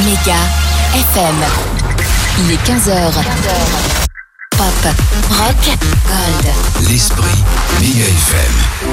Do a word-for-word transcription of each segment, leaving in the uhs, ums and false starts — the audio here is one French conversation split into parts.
Méga F M. Il est quinze heures. quinze heures. Pop, rock, gold. L'esprit Méga F M.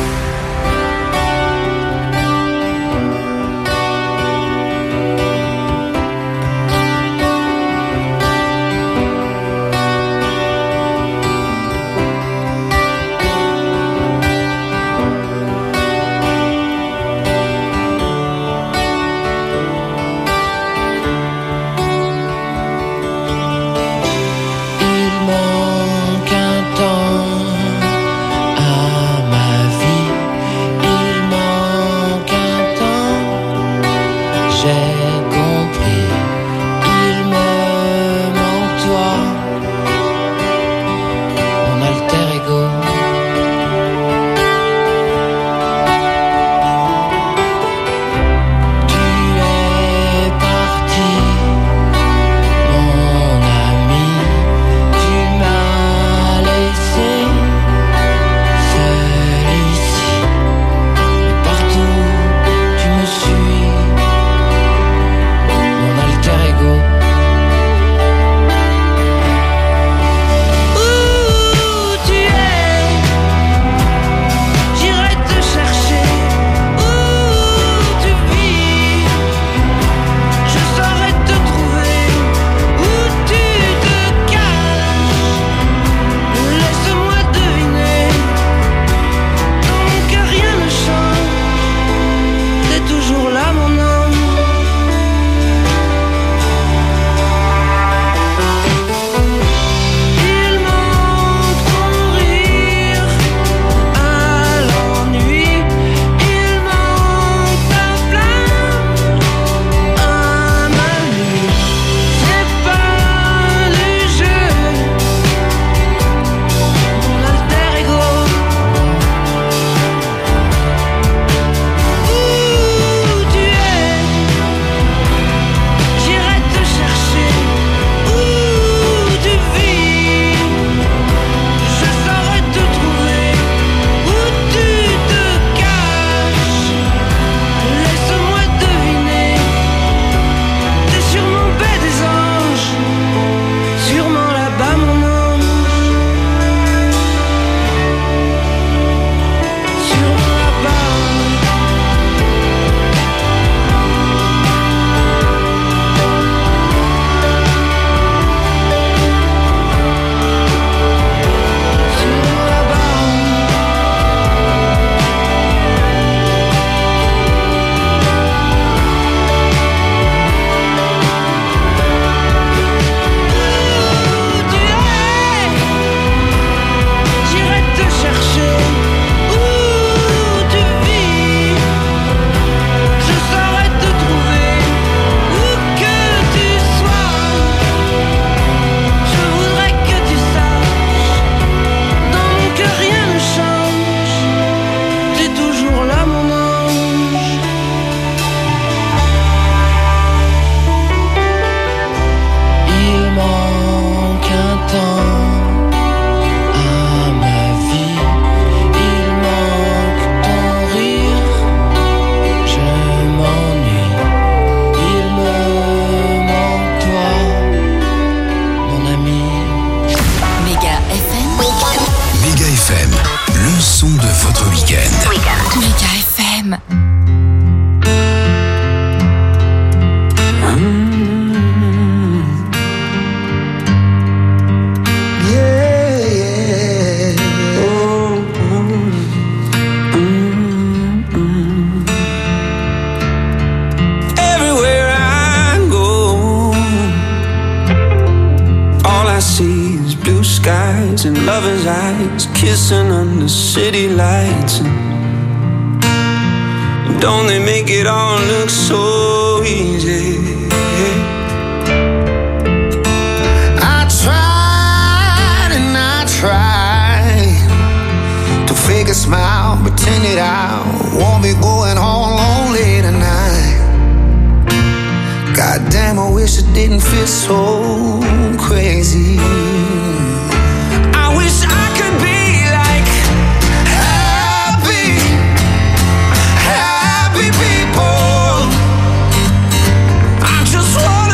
Just wanna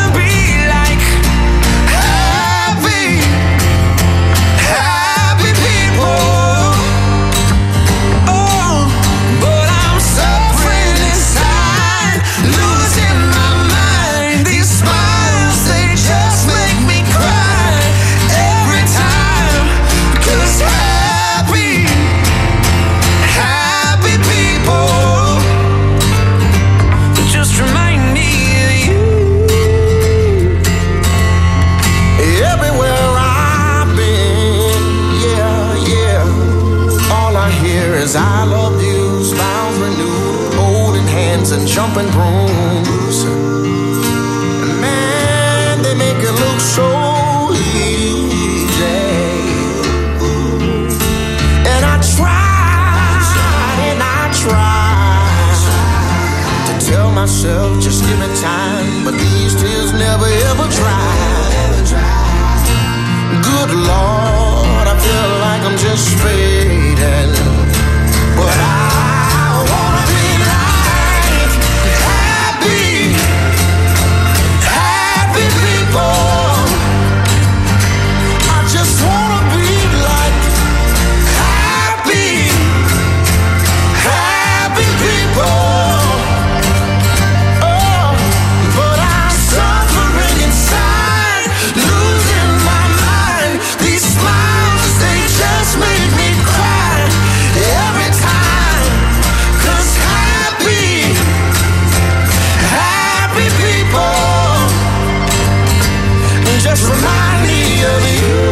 give me time, but these tears never ever dry. Good Lord, I feel like I'm just fading, but I wanna be like happy, happy people. I just wanna be like happy, happy people. Oh, but I'm suffering inside, losing my mind. These smiles, they just make me cry every time. 'Cause happy, happy people just remind me of you.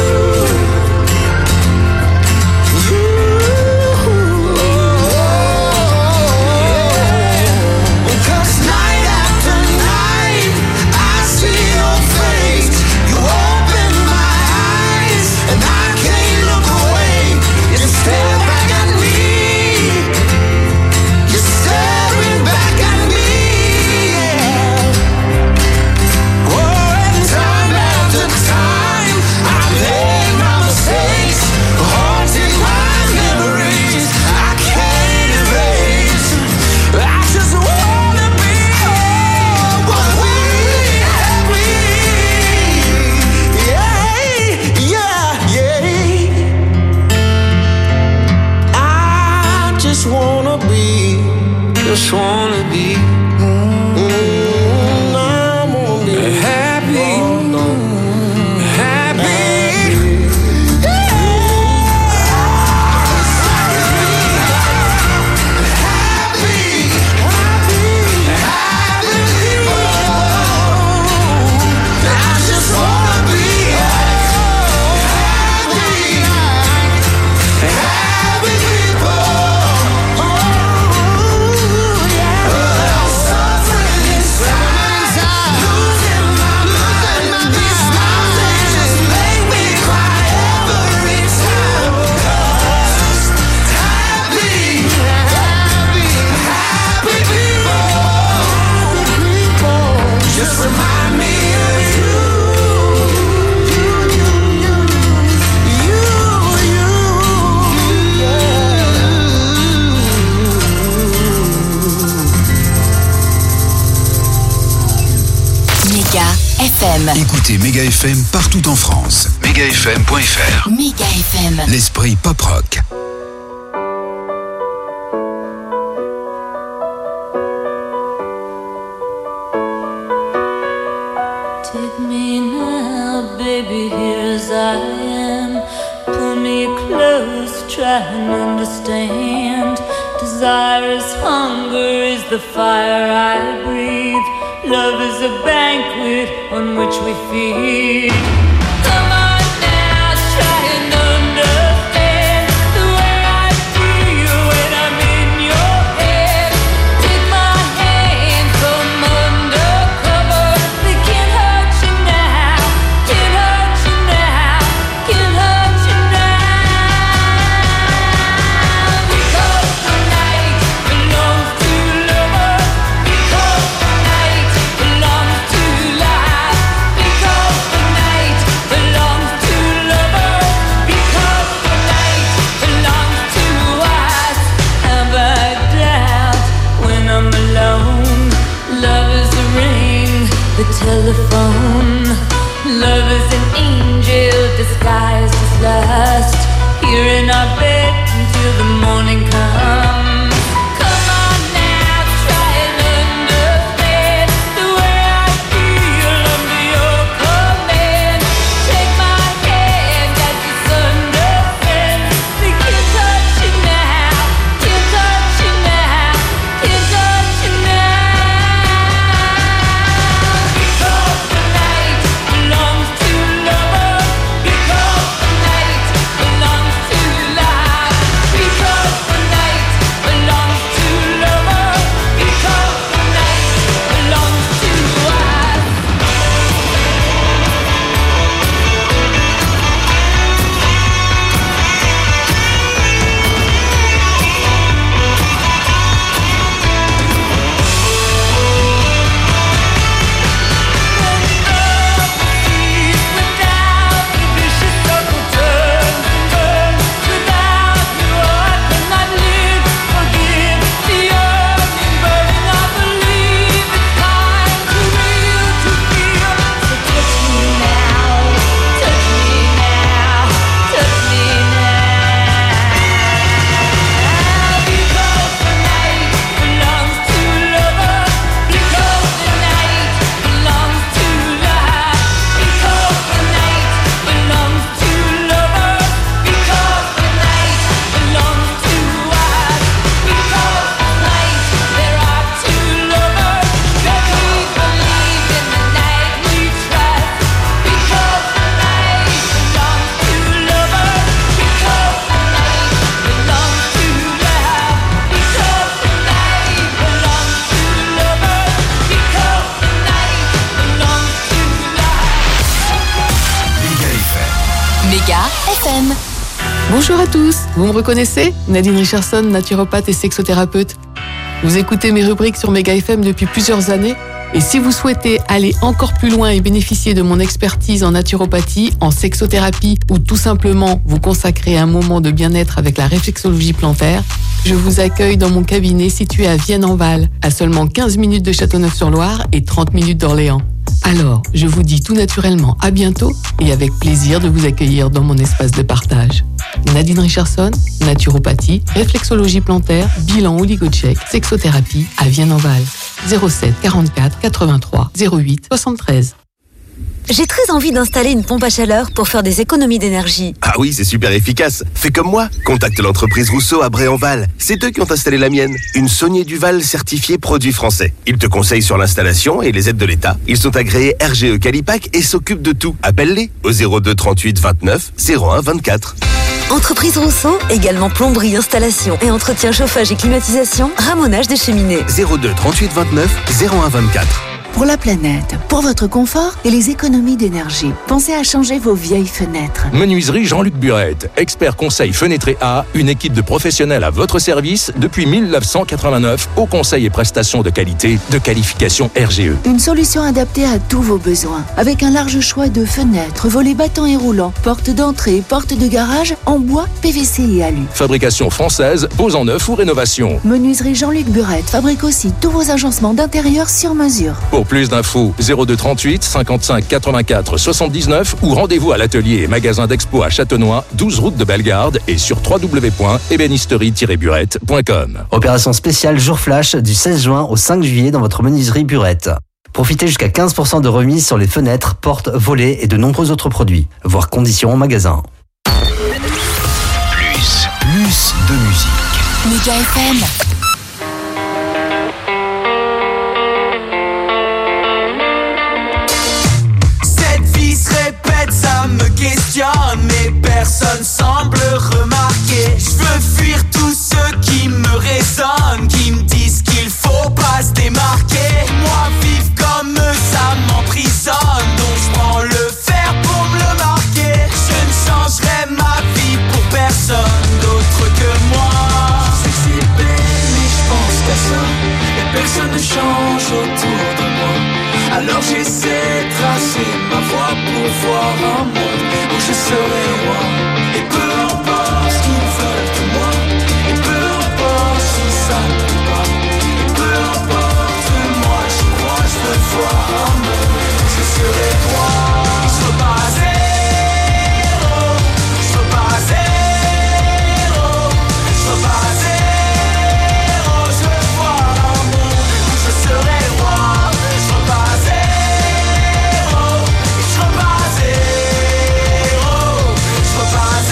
Just wanna be, mm, I wanna be happy, oh, no. happy. Yeah. Happy, happy, happy people. I just wanna be happy, happy people. Écoutez Méga F M partout en France. méga f m point f r. Méga F M. L'esprit pop rock. Take me now, baby, here as I am. Pull me close, try and understand. Desire is hunger, is the fire I breathe. Love is a banquet on which we feed. Come on now, try and understand the way I feel when I'm in your head. Take my hand from undercover. They can't hurt you now, can't hurt you now, can't hurt you now. Because the night belongs to lovers. Because the night belongs to life. Because the night belongs to lovers. Because the night belongs to us. Have I doubt when I'm alone? Love is a ring, the telephone. Love is an angel disguised as lust. Here in our bed until the morning comes. Come on now, try and understand the way I feel under your command. Take my hand as the sun descends. They can't touch you now, can't touch you now, can't touch you now. Because the night belongs to lovers. Because the night belongs to life. Because the night Méga F M. Bonjour à tous, vous me reconnaissez ? Nadine Richardson, naturopathe et sexothérapeute. Vous écoutez mes rubriques sur Méga F M depuis plusieurs années et si vous souhaitez aller encore plus loin et bénéficier de mon expertise en naturopathie, en sexothérapie ou tout simplement vous consacrer un moment de bien-être avec la réflexologie plantaire, je vous accueille dans mon cabinet situé à Vienne-en-Val, à seulement quinze minutes de Châteauneuf-sur-Loire et trente minutes d'Orléans. Alors, je vous dis tout naturellement à bientôt et avec plaisir de vous accueillir dans mon espace de partage. Nadine Richardson, naturopathie, réflexologie plantaire, bilan oligocheck, sexothérapie à Vienne-en-Val. zéro sept quarante-quatre quatre-vingt-trois zéro huit soixante-treize. J'ai très envie d'installer une pompe à chaleur pour faire des économies d'énergie. Ah oui, c'est super efficace. Fais comme moi. Contacte l'entreprise Rousseau à Bray-en-Val. C'est eux qui ont installé la mienne. Une Saunier Duval certifiée produit français. Ils te conseillent sur l'installation et les aides de l'État. Ils sont agréés R G E Calipac et s'occupent de tout. Appelle-les au zéro deux trente-huit vingt-neuf zéro un vingt-quatre. Entreprise Rousseau, également plomberie, installation et entretien chauffage et climatisation, ramonage des cheminées. zéro deux trente-huit vingt-neuf zéro un vingt-quatre. Pour la planète, pour votre confort et les économies d'énergie, pensez à changer vos vieilles fenêtres. Menuiserie Jean-Luc Burette, expert conseil fenêtré A, une équipe de professionnels à votre service depuis mille neuf cent quatre-vingt-neuf au conseil et prestations de qualité de qualification R G E. Une solution adaptée à tous vos besoins, avec un large choix de fenêtres, volets battants et roulants, portes d'entrée, portes de garage en bois, P V C et alu. Fabrication française, pose en neuf ou rénovation. Menuiserie Jean-Luc Burette fabrique aussi tous vos agencements d'intérieur sur mesure. Pour plus d'infos, zéro deux trente-huit cinquante-cinq quatre-vingt-quatre soixante-dix-neuf ou rendez-vous à l'atelier et magasin d'expo à Châtenois, douze route de Bellegarde et sur w w w point ébénisterie tiret burette point com. Opération spéciale Jour Flash du seize juin au cinq juillet dans votre menuiserie Burette. Profitez jusqu'à quinze pour cent de remise sur les fenêtres, portes, volets et de nombreux autres produits. Voir conditions en magasin. Plus, plus de musique. Méga F M. Ça me questionne, mais personne semble remarquer. Je veux fuir tous ceux qui me raisonnent, qui me disent qu'il faut pas se démarquer. Moi, vivre comme eux, ça m'emprisonne, donc je prends le fer pour me le marquer. Je ne changerai ma vie pour personne d'autre que moi. Je sais que c'est belle, mais je pense qu'à ça, et personne ne change autour de moi. Alors j'essaie de tracer ma voie pour voir un monde où je serai roi. Et peu importe ce qu'ils veulent de moi, et peu importe si ça ne peut pas, et peu importe moi, je crois, je veux voir un monde où je serai roi. Je veux pas à zéro, je veux pas à zéro, je veux pas à zéro, je veux voir un monde où je serai roi. Je veux pas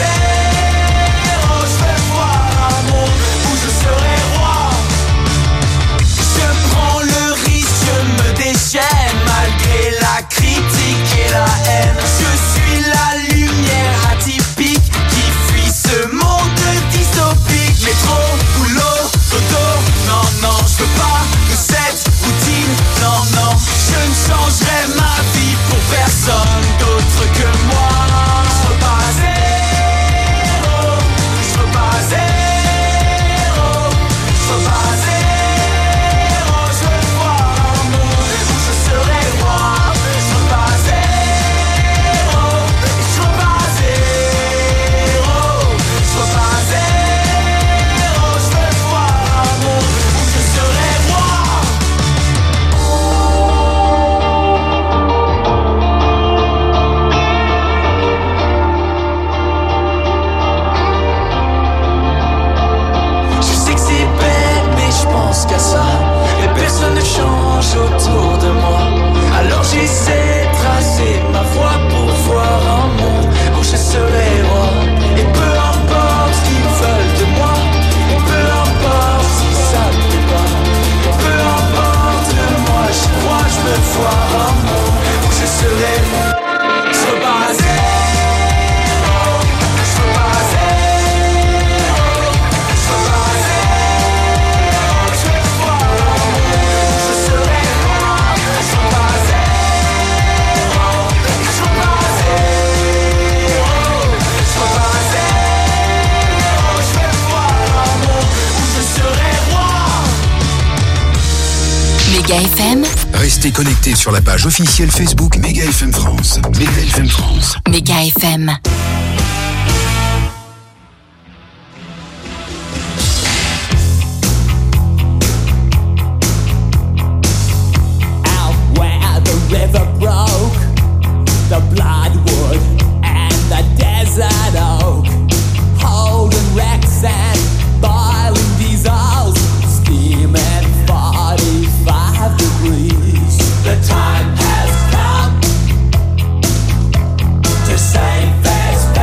Méga F M. Restez connectés sur la page officielle Facebook Méga F M France. Méga F M France. Méga F M. River broke, the bloodwood and the desert oak, holding wrecks and boiling diesels, steaming forty-five degrees. The time has come to save this.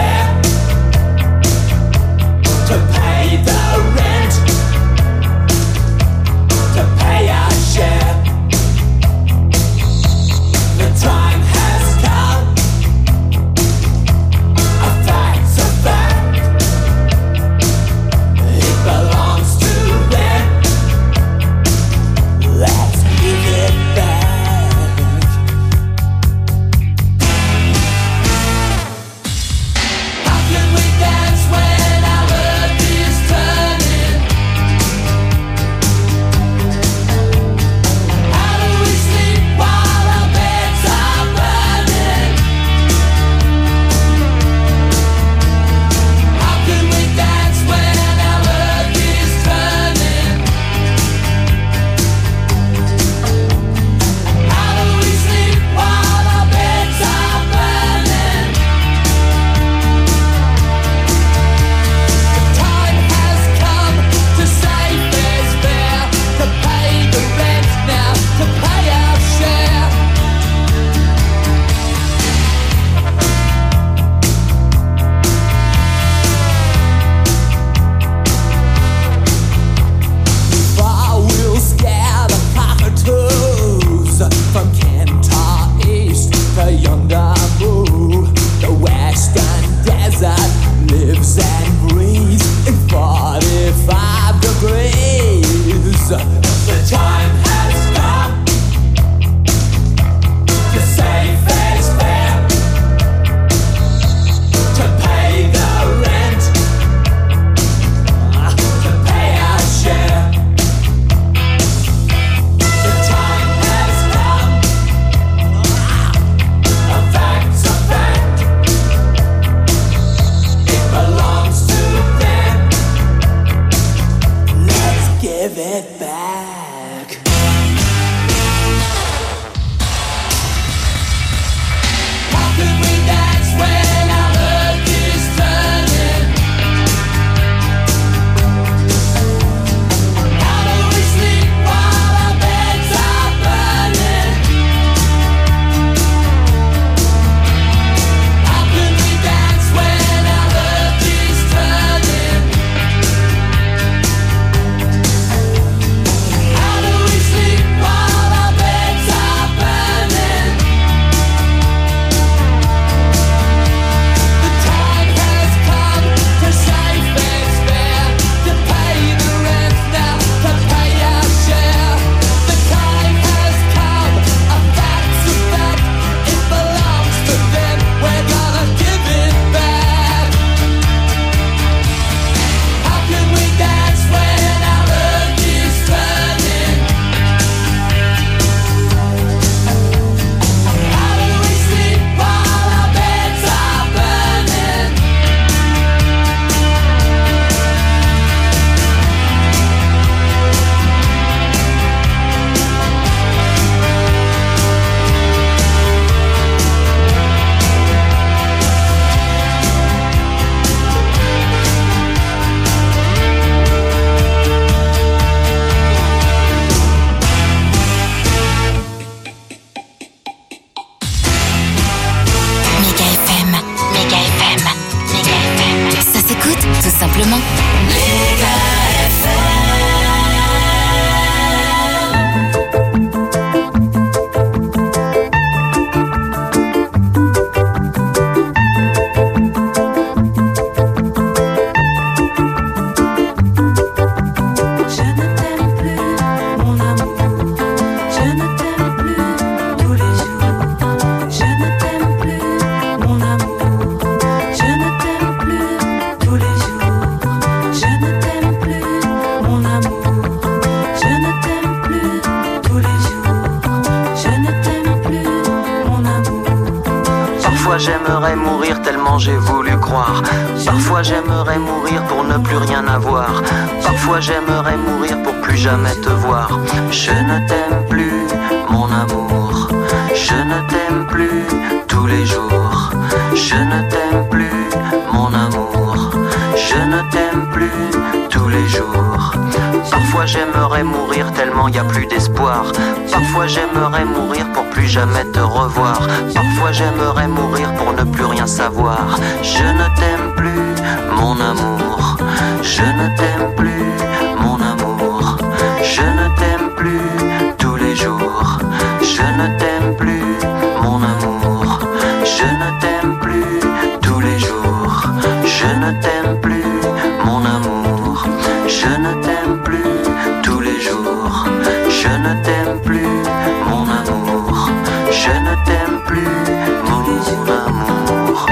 j'aimerais mourir tellement j'ai voulu croire. Parfois j'aimerais mourir pour ne plus rien avoir. Parfois j'aimerais mourir pour plus jamais te voir. Je ne t'aime plus, mon amour. Je ne t'aime plus tous les jours. Je ne t'aime plus, mon amour. Je ne t'aime plus tous les jours. Parfois j'aimerais mourir tellement y a plus d'espoir. Parfois j'aimerais mourir pour plus jamais te revoir. Parfois j'aimerais mourir pour ne plus rien savoir. Je ne t'aime plus, mon amour. Je ne t'aime plus, mon amour. Je ne t'aime plus tous les jours. Je ne t'aime plus, mon amour. Je ne t'aime plus tous les jours. Je ne t'aime plus, mon amour. Je ne t'aime plus tous les jours. Je ne t'aime plus, mon amour. Je ne t'aime plus, mon amour.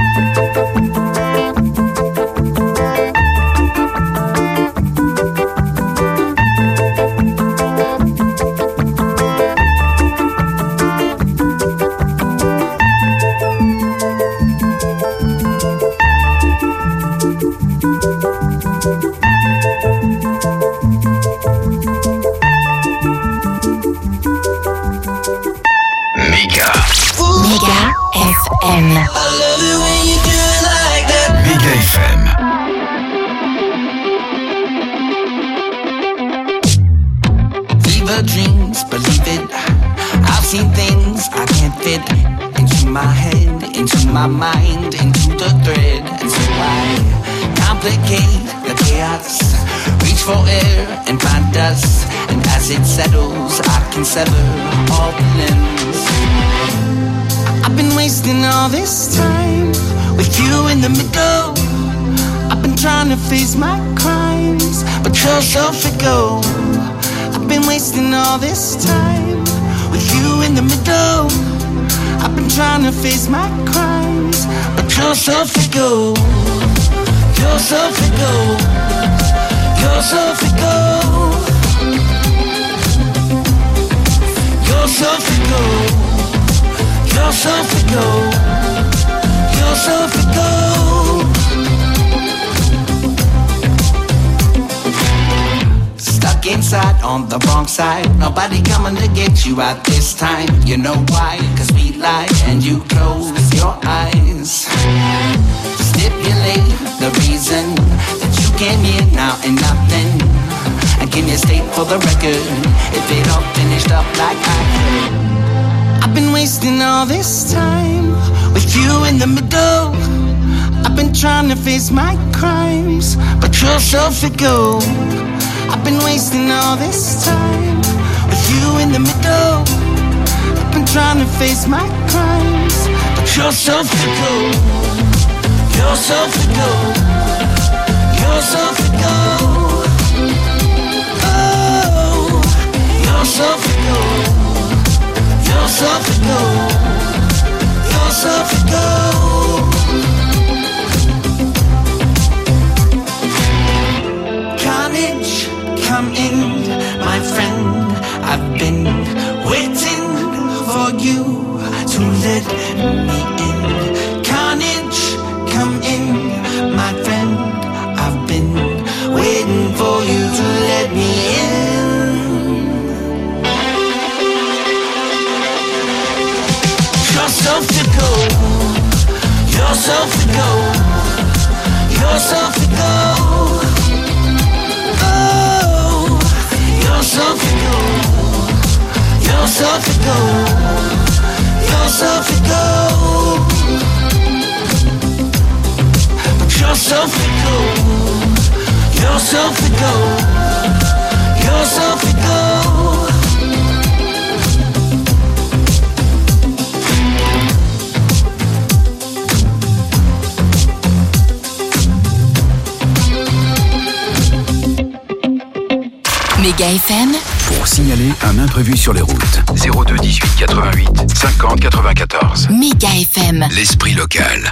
Méga F M. Fever dreams, believe it. I've seen things I can't fit into my head, into my mind, into the thread. And so I complicate the chaos, reach for air and find dust. And as it settles, I can sever all the limbs. I've been wasting all this time with you in the middle. I've been trying to face my crimes, but you're so fickle. I've been wasting all this time with you in the middle. I've been trying to face my crimes, but you're so fickle. You're so fickle. You're so fickle. You're so fickle. You're so fickle. You're so fickle. Stuck inside on the wrong side. Nobody coming to get you out this time. You know why? Cause we lie and you close your eyes. Stipulate the reason that you came here now and nothing. And can you state for the record if it all finished up like I could? I've been wasting all this time with you in the middle. I've been trying to face my crimes, but you're so fickle. I've been wasting all this time with you in the middle. I've been trying to face my crimes, but you're so fickle. You're so fickle. You're so fickle. Oh, you're so fickle. You're so fickle. You're so fickle. Carnage, come in, my friend. I've been waiting for you to let me in. Carnage, come in, my friend. I've been waiting for you to let me in. You're so fickle. You're so fickle. You're so fickle. Oh, you're so fickle. You're so fickle. You're so fickle. But you're so fickle. You're so fickle. You're so fickle. Méga F M. Pour signaler un imprévu sur les routes. zéro deux dix-huit quatre-vingt-huit cinquante quatre-vingt-quatorze. Méga F M. L'esprit local.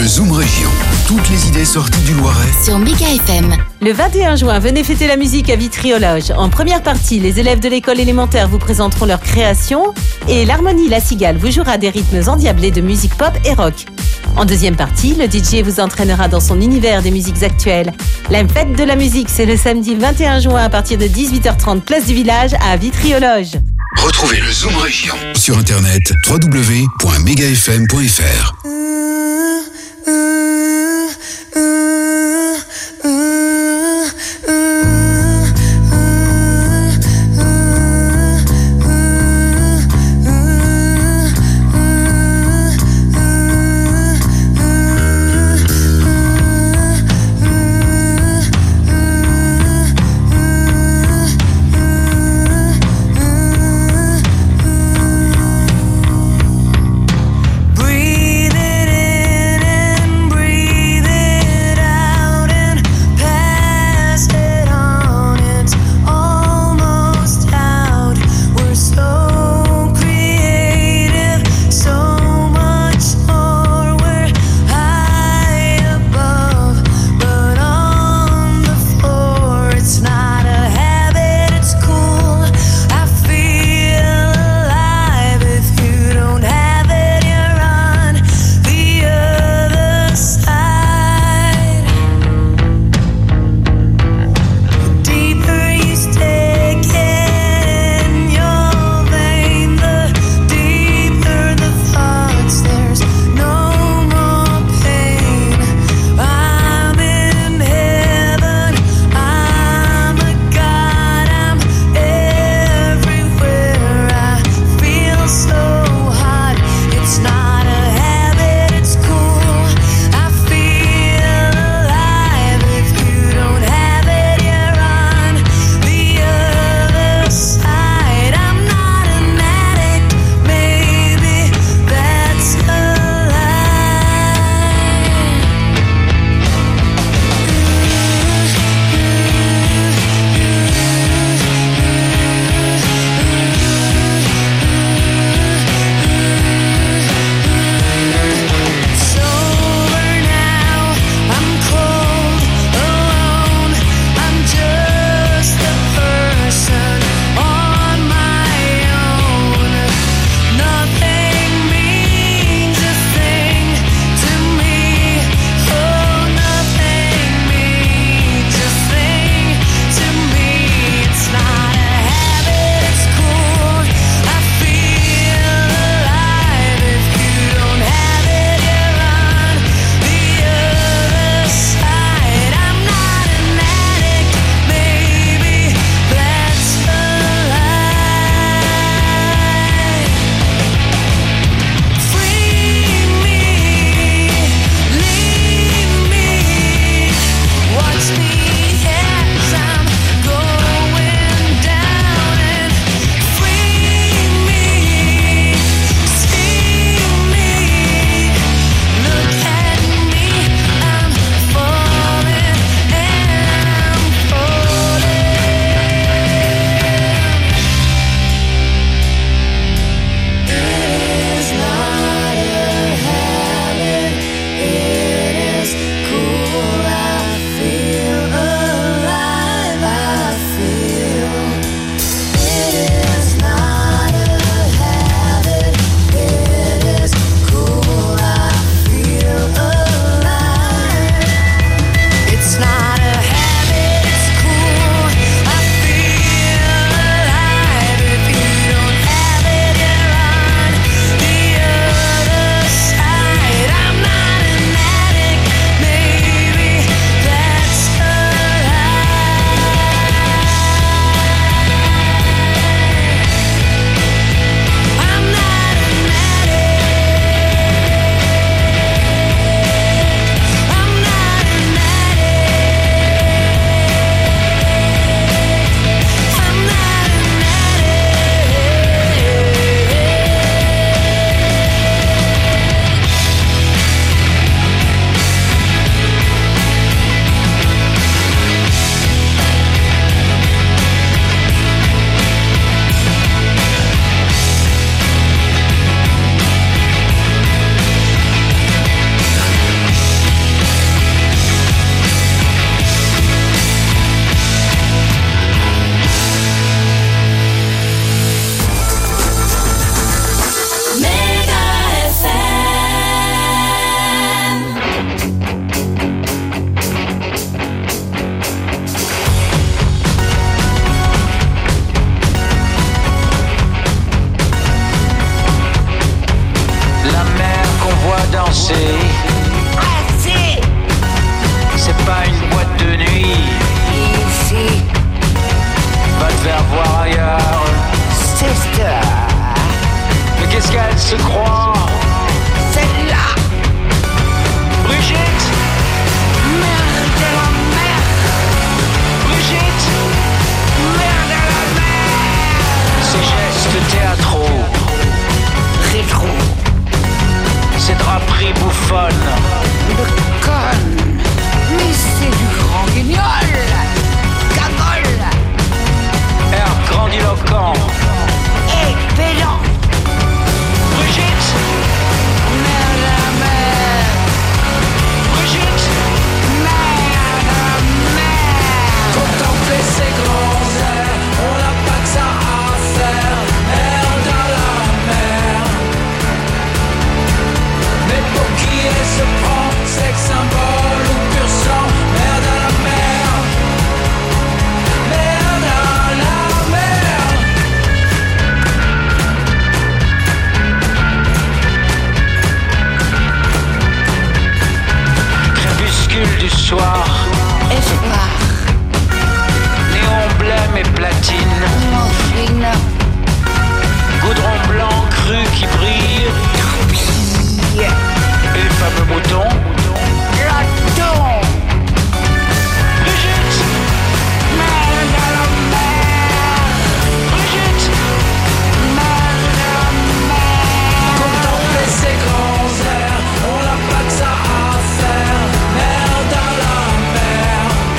Le Zoom Région. Toutes les idées sorties du Loiret. Sur Méga F M. Le vingt et un juin, venez fêter la musique à Vitry-aux-Loges. En première partie, les élèves de l'école élémentaire vous présenteront leur création et l'harmonie La Cigale vous jouera des rythmes endiablés de musique pop et rock. En deuxième partie, le D J vous entraînera dans son univers des musiques actuelles. La fête de la musique, c'est le samedi vingt et un juin à partir de dix-huit heures trente, place du village à Vitry-aux-Loges. Retrouvez le Zoom Région sur internet w w w point mega f m point f r. Breathing danser. Assez. C'est pas une boîte de nuit. Ici. Va te faire voir ailleurs. C'est ça. Mais qu'est-ce qu'elle se croit? Celle-là. Brigitte. Merde de la mer. Brigitte. Merde à la mer. Ces gestes théâtraux. Rétro. Ces draperies bouffonnes. De conne. Mais c'est du grand guignol. Cagole. Air grandiloquent. Et pédant. Brigitte. Merde à la mer. Brigitte. Merde à la mer. Contempler ces grands airs, on n'a pas que ça à faire. Merde à la mer. Mais pour qui elle se prend, sexe symbole ou pur sang. Merde à la mer. Merde à la mer. Crépuscule du soir, Espoir. néon blême et platine. Mon fine. Goudron blanc cru qui brille. Et le fameux mouton. Platon. Brigitte. Merde à la mer. Brigitte. Merde à la mer. Contempler ces grands airs, on n'a pas que ça à faire. Merde à la mer.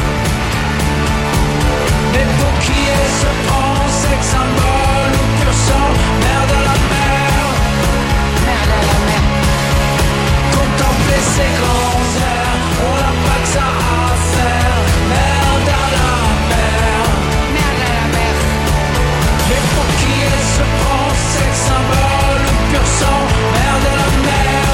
Mais pour qui elle se prend, sexe symbole ou pur sang. Merde à la mer. Merde à la mer. Contempler ces grands airs, on n'a pas que ça à faire. Merde à la mer. Merde à la mer. Mais pour qui elle se prend, sexe symbole ou pur sang. Merde à la mer.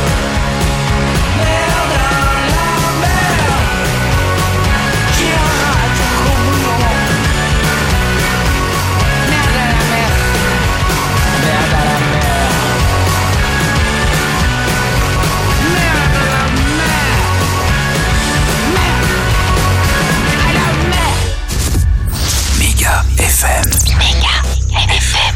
Merde à la mer. Qui rate au gros boulon. Merde à la mer. Merde à la mer. Merde à la mer. Merde à la mer. Méga F M. Méga F M.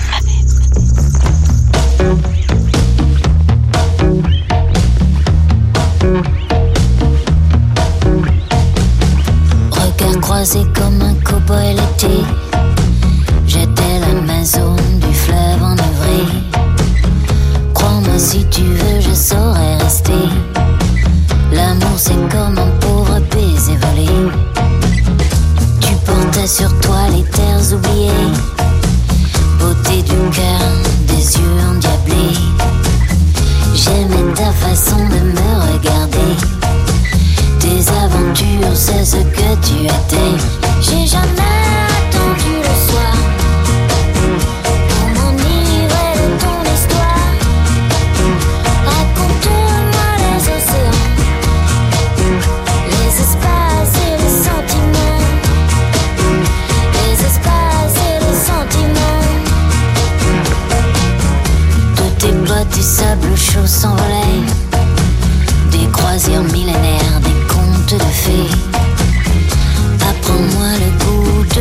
Regard croisé comme un cow-boy l'été. J'étais l'Amazone du fleuve enivré. Crois-moi si tu veux, je saurais rester. L'amour c'est comme un pauvre baiser volé. Tu portais sur toi les terres oubliées. Beauté du cœur, des yeux endiablés. J'aimais ta façon de me regarder. Tes aventures, c'est ce que tu étais. J'ai jamais attendu le soir pour m'enivrer de ton histoire. Raconte-moi les océans, les espaces et les sentiments. Les espaces et les sentiments. De tes bottes du sable chaud s'envolaient. Des croisières millénaires, des contes de fées. Apprends-moi le goût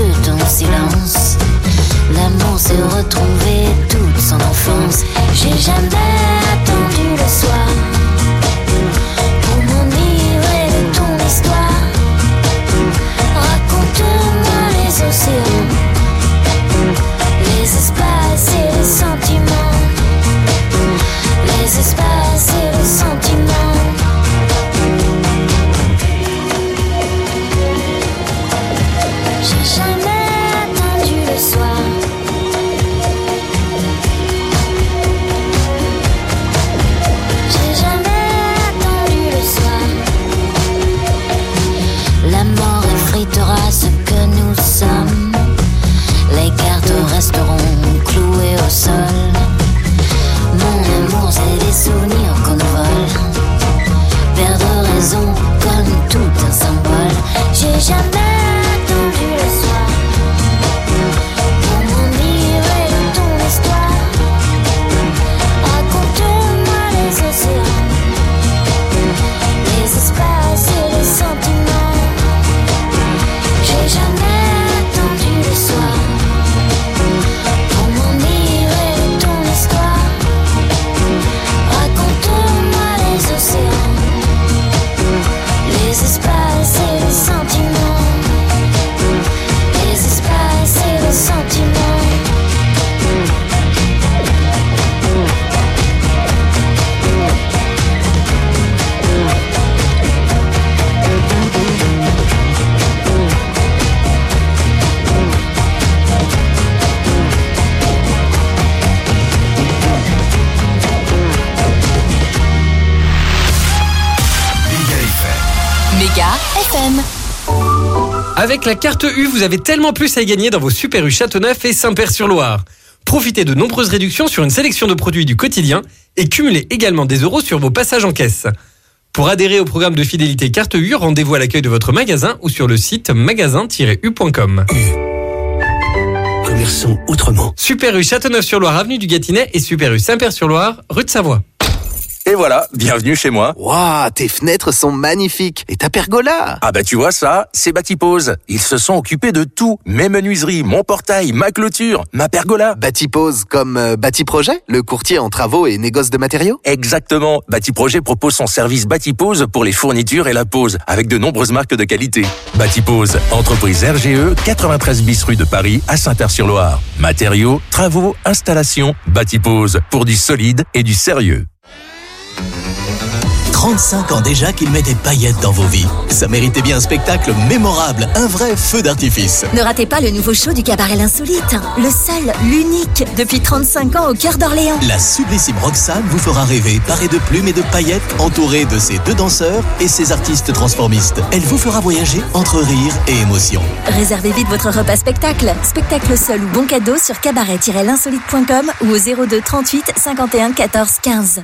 Méga F M. Avec la carte U, vous avez tellement plus à y gagner dans vos Super U Châteauneuf et Saint-Père-sur-Loire. Profitez de nombreuses réductions sur une sélection de produits du quotidien et cumulez également des euros sur vos passages en caisse. Pour adhérer au programme de fidélité carte U, rendez-vous à l'accueil de votre magasin ou sur le site magasin tiret u point com. Commerçons autrement. Super U Châteauneuf-sur-Loire, avenue du Gâtinais et Super U Saint-Père-sur-Loire, rue de Savoie. Et voilà, bienvenue chez moi. Waouh, tes fenêtres sont magnifiques. Et ta pergola? Ah bah tu vois ça, c'est Batipose. Ils se sont occupés de tout. Mes menuiseries, mon portail, ma clôture, ma pergola. Batipose comme euh, Batiprojet, le courtier en travaux et négoce de matériaux? Exactement. Batiprojet propose son service Batipose pour les fournitures et la pose, avec de nombreuses marques de qualité. Batipose, entreprise R G E, quatre-vingt-treize bis rue de Paris à Saint-Père-sur-Loire. Matériaux, travaux, installations, Batipose, pour du solide et du sérieux. trente-cinq ans déjà qu'il met des paillettes dans vos vies. Ça méritait bien un spectacle mémorable, un vrai feu d'artifice. Ne ratez pas le nouveau show du cabaret L'Insolite. Le seul, l'unique, depuis trente-cinq ans au cœur d'Orléans. La sublissime Roxane vous fera rêver, parée de plumes et de paillettes, entourée de ses deux danseurs et ses artistes transformistes. Elle vous fera voyager entre rire et émotion. Réservez vite votre repas spectacle. Spectacle seul ou bon cadeau sur cabaret tiret l'insolite point com ou au zéro deux trente-huit cinquante et un quatorze quinze.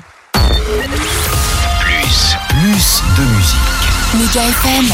Plus, plus de musique. Méga F M.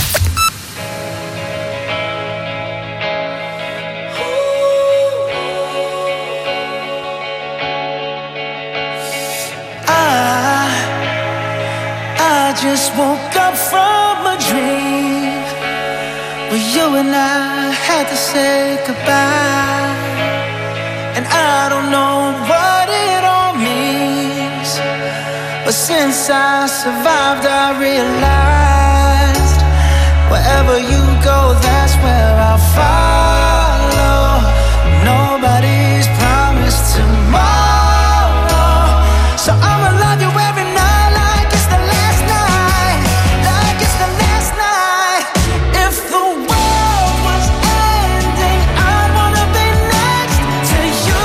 I, I just woke up from a dream where you and I had to say goodbye. And I don't know what it all means, but since I survived, I realized wherever you go, that's where I'll follow. Nobody's promised tomorrow, so I'ma love you every night like it's the last night, like it's the last night. If the world was ending, I'd wanna be next to you.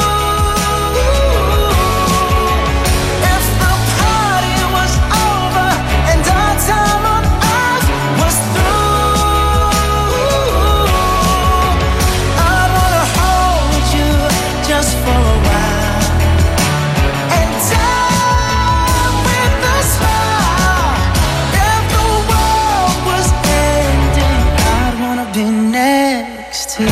If the party was over and our time on earth was through, I'd wanna hold you just for a while and die with a smile. If the world was ending, I'd wanna be next to you.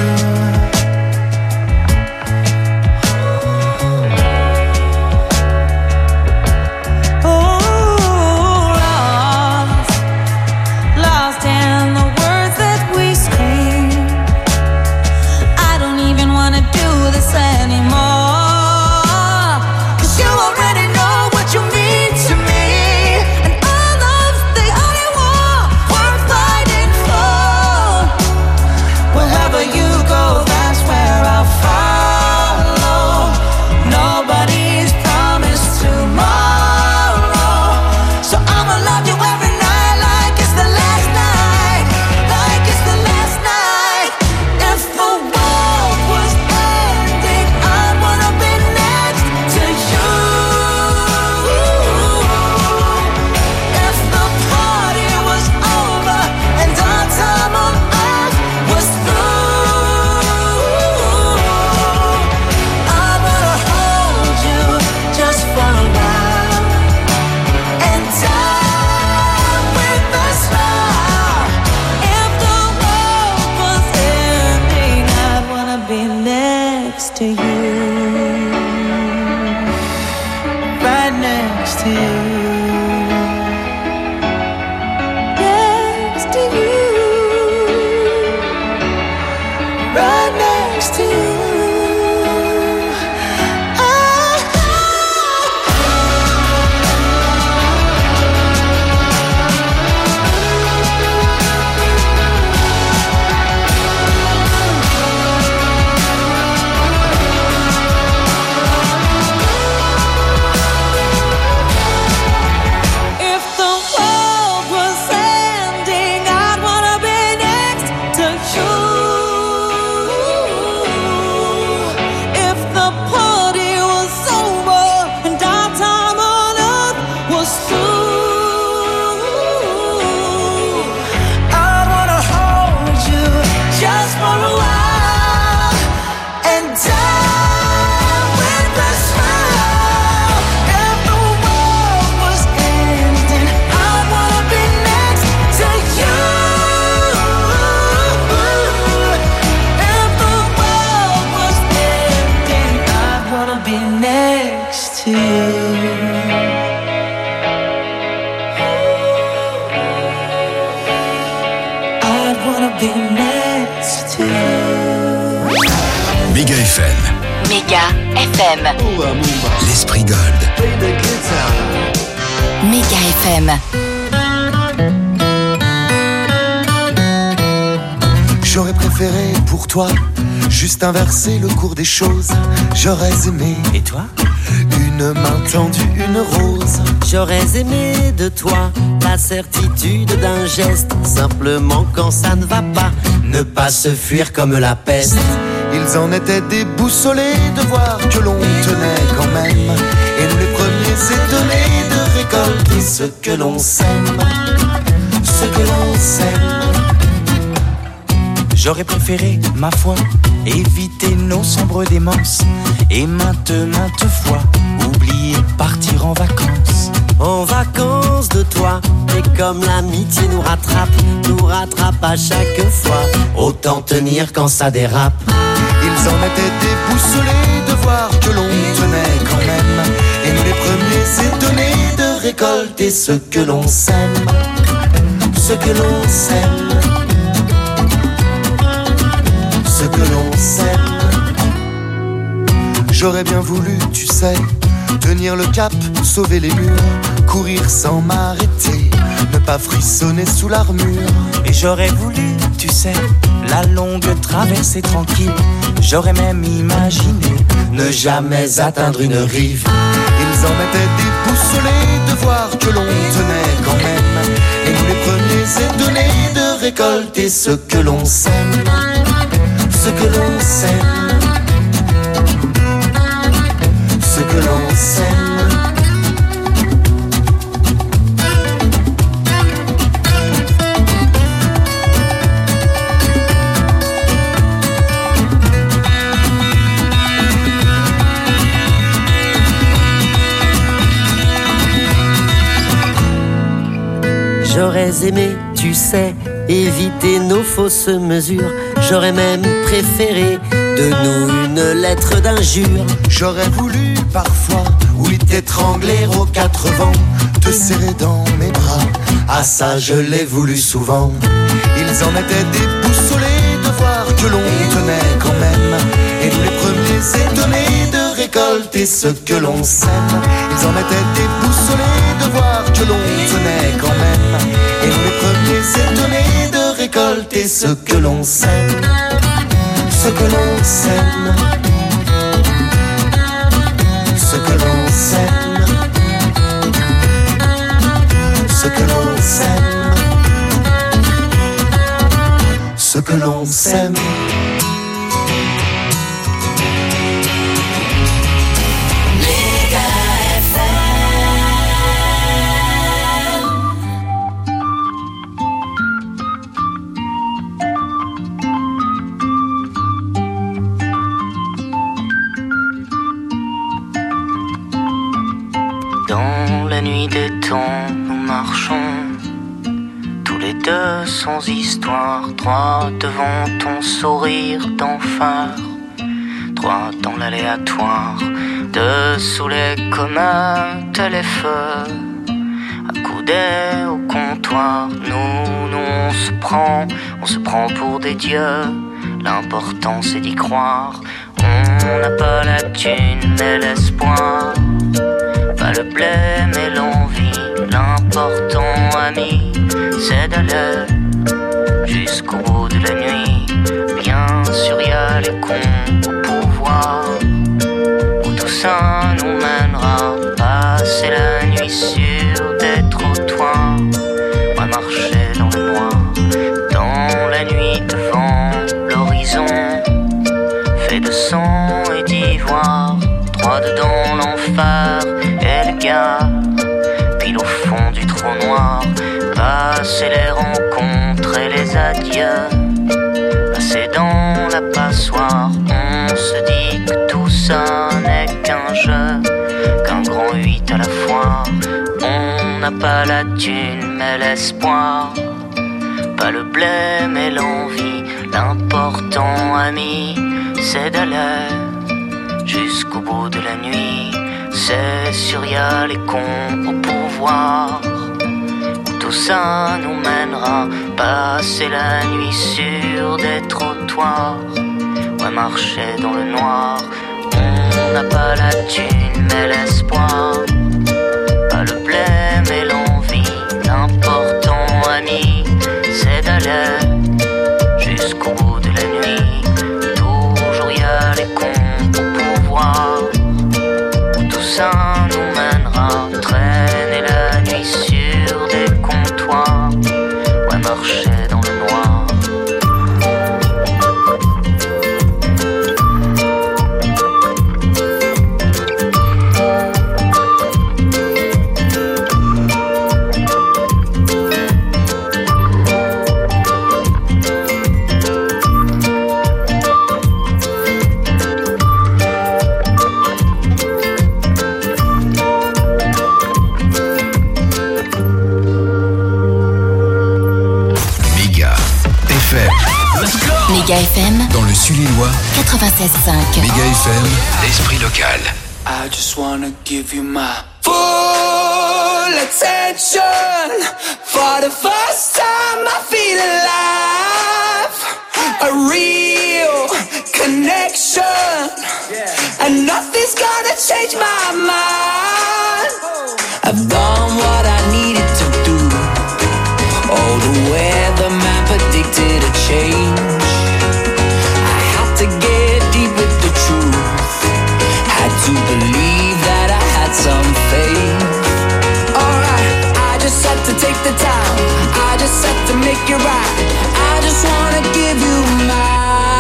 Lost, lost in the words that we scream. I don't even wanna do this anymore, 'cause you already know what you mean to me, and all love's the only war worth fighting for. Wherever you go, that's where I'll follow. Nobody's promised tomorrow, so I'ma love you every night like it's the last night, like it's the last night. If the world was ending, I'd wanna be next to you. If the party was over and our time on earth was through, I'd wanna hold you just for a while and die with a smile. If the world was ending, I'd wanna be next to you, right next to you, next to you, right next to you. be next to you. Méga F M. Méga F M. L'esprit Gold. Méga F M. J'aurais préféré pour toi juste inverser le cours des choses. J'aurais aimé. Et toi? Une main tendue, une rose. J'aurais aimé de toi la certitude d'un geste. Simplement quand ça ne va pas, ne pas se fuir comme la peste. Ils en étaient déboussolés de voir que l'on tenait quand même. Et nous les premiers étonnés de récolter ce que l'on sème. Ce que l'on sème. J'aurais préféré, ma foi, éviter nos sombres démences. Et maintes, maintes fois, oublier partir en vacances. En vacances de toi, et comme l'amitié nous rattrape, nous rattrape à chaque fois. Autant tenir quand ça dérape. Ils en étaient déboussolés de voir que l'on tenait quand même. Et nous les premiers étonnés de récolter ce que l'on sème. Ce que l'on sème. Ce que l'on sème. J'aurais bien voulu, tu sais, tenir le cap, sauver les murs, courir sans m'arrêter, ne pas frissonner sous l'armure. Et j'aurais voulu, tu sais, la longue traversée tranquille. J'aurais même imaginé ne jamais atteindre une rive. Ils en étaient déboussolés de voir que l'on tenait quand même. Et nous les premiers étonnés de récolter ce que l'on sème. Ce que l'on sème. Ce que l'on sème. J'aurais aimé, tu sais, éviter nos fausses mesures. J'aurais même préféré de nous une lettre d'injure. J'aurais voulu parfois, oui, t'étrangler aux quatre vents, te serrer dans mes bras. Ah ça je l'ai voulu souvent. Ils en étaient déboussolés de voir que l'on tenait quand même. Et nous les premiers étonnés de récolter ce que l'on sème. Ils en étaient déboussolés de voir que l'on tenait quand même. Et nous les premiers étonnés de récolter ce que l'on sème. Ce que l'on sème. Ce que l'on sème. Ce que l'on sème. Ce que l'on sème. Dans la nuit des temps, nous marchons tous les deux sans histoire, droit devant ton sourire d'enfer, droit dans l'aléatoire, dessous les communs, les feux, accoudés au comptoir. Nous, nous on se prend, on se prend pour des dieux, l'important c'est d'y croire. On n'a pas la thune mais l'espoir, pas le blé mais l'envie. L'important ami c'est d'aller jusqu'au bout de la nuit. Bien sûr y a les cons au pouvoir, où tout ça nous mènera. Passer la nuit sur des trottoirs, moi marcher dans le noir, dans la nuit devant l'horizon fait de sang et d'ivoire, droit dedans l'enfer et le gars, pile au fond du trou noir. Passer les rencontres et les adieux, passer dans la passoire. On se dit que tout ça n'est qu'un jeu, qu'un grand huit à la fois. On n'a pas la thune mais l'espoir, pas le blé mais l'envie. L'important ami c'est d'aller jusqu'au bout de la nuit. C'est sûr y a les cons au pouvoir, où Tout ça nous mènera passer la nuit sur des trottoirs. Ouais, marcher dans le noir. On n'a pas la thune mais l'espoir. Pas le blé mais l'envie. L'important ami, c'est d'aller jusqu'au bout de la nuit. Toujours y a les cons pour pouvoir. Tout ça nous mènera traîner la nuit sur des comptoirs. Ouais, marcher dans le noir. Méga F M. Dans le Sully-Lois. quatre-vingt-seize cinq. Méga F M. L'esprit local. I just wanna give you my full attention. For the first time I feel alive. A real connection. And nothing's gonna change my mind. I've done what I needed to do. Oh, the weatherman predicted a change. I had to get deep with the truth. Had to believe that I had some faith. Alright, I just had to take the time. I just had to make it right. I just wanna give you my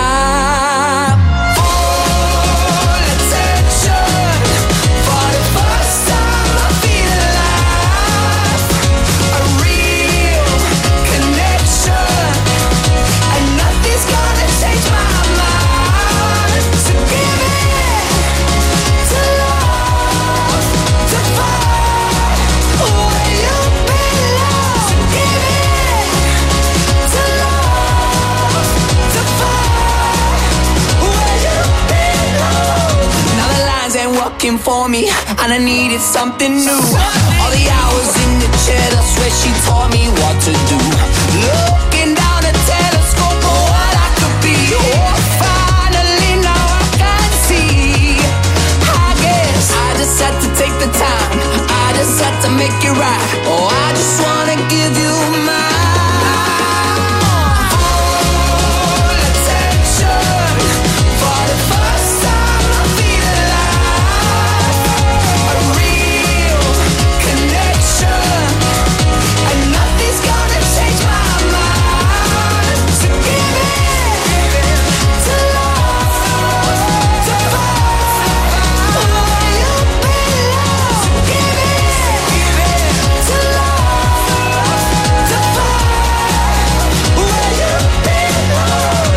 full attention. For the first time I feel alive. A real connection. And nothing's gonna change my mind. So give it to love, to find where you belong. So give it to love, to find where you belong. Now the lines ain't working for me, and I needed something new. All the hours in the chair, I swear she taught me what to do. Looking down a telescope for what I could be. Oh, finally now I can see. I guess I just had to take the time. I just had to make it right. Oh, I just wanna give you my full attention. For the first time I feel alive. A real connection. And nothing's gonna change my mind. So give it to love, to find where you belong. So give it to love, to find where you belong.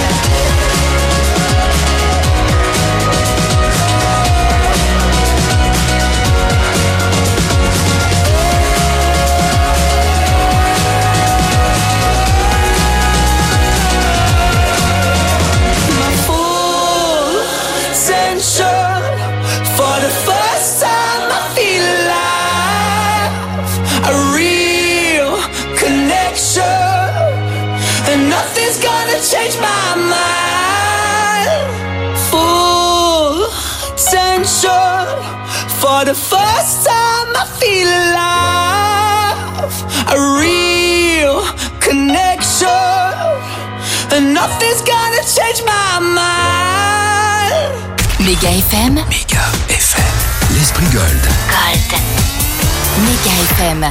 My full attention. For the first time I feel alive. A real connection. And nothing's gonna change my mind. Full attention. For the first time I feel alive. A real connection. And nothing's gonna change my mind. Méga F M. Méga F M. L'esprit Gold. Gold. Méga F M.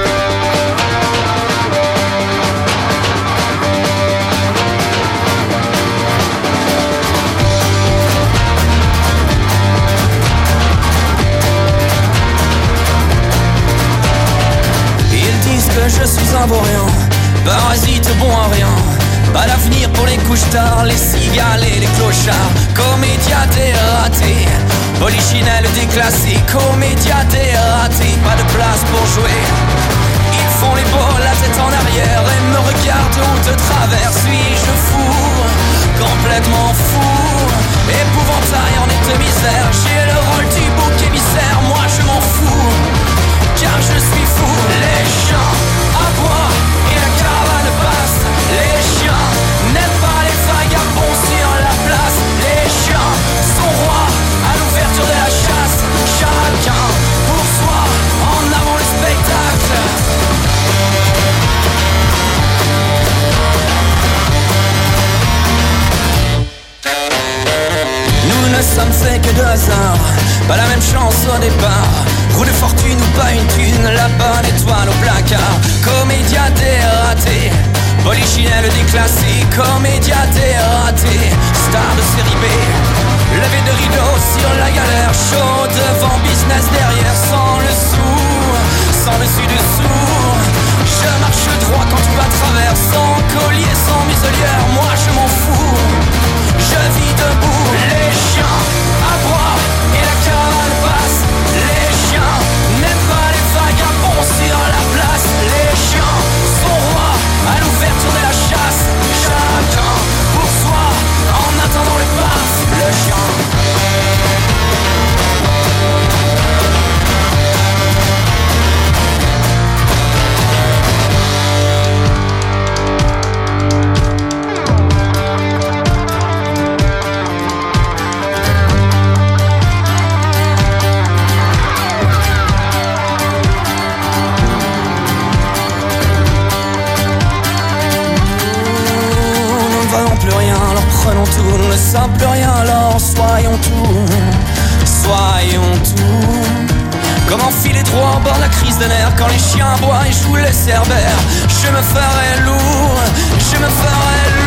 Ils disent que je suis un vaurien, parasite bon à rien. Pas d'avenir pour les couches-tard, les cigales et les clochards. Comédia dératé, polichinelle déclassé. Comédia dératé, pas de place pour jouer. Ils font les beaux, la tête en arrière, et me regardent de travers. Suis-je fou, complètement fou, épouvantail en nette misère. J'ai le rôle du bouc émissaire, moi je m'en fous, car je suis fou. Les gens hasard, pas la même chance au départ. Roue de fortune ou pas une thune, la bonne étoile au placard. Comédia dératé, polichinelle déclassée. Comédia dératé, star de série B. Levé de rideau sur la galère, chaud devant, business derrière. Sans le sou, sans dessus dessous, je marche droit quand tu vas à travers. Sans collier, sans muselière, moi je m'en fous. Je vis debout, les chiens aboient et la caravane passe. Les chiens n'aiment pas les vagabonds sur la place. Les chiens sont rois à l'ouverture de la chasse. Chacun pour soi en attendant le pass. Le chien. Prenons tout, nous ne sommes plus rien, alors soyons tout, soyons tout. Comment filer droit au bord de la crise de nerfs quand les chiens aboient et jouent les cerbères. Je me ferai lourd, je me ferai lourd.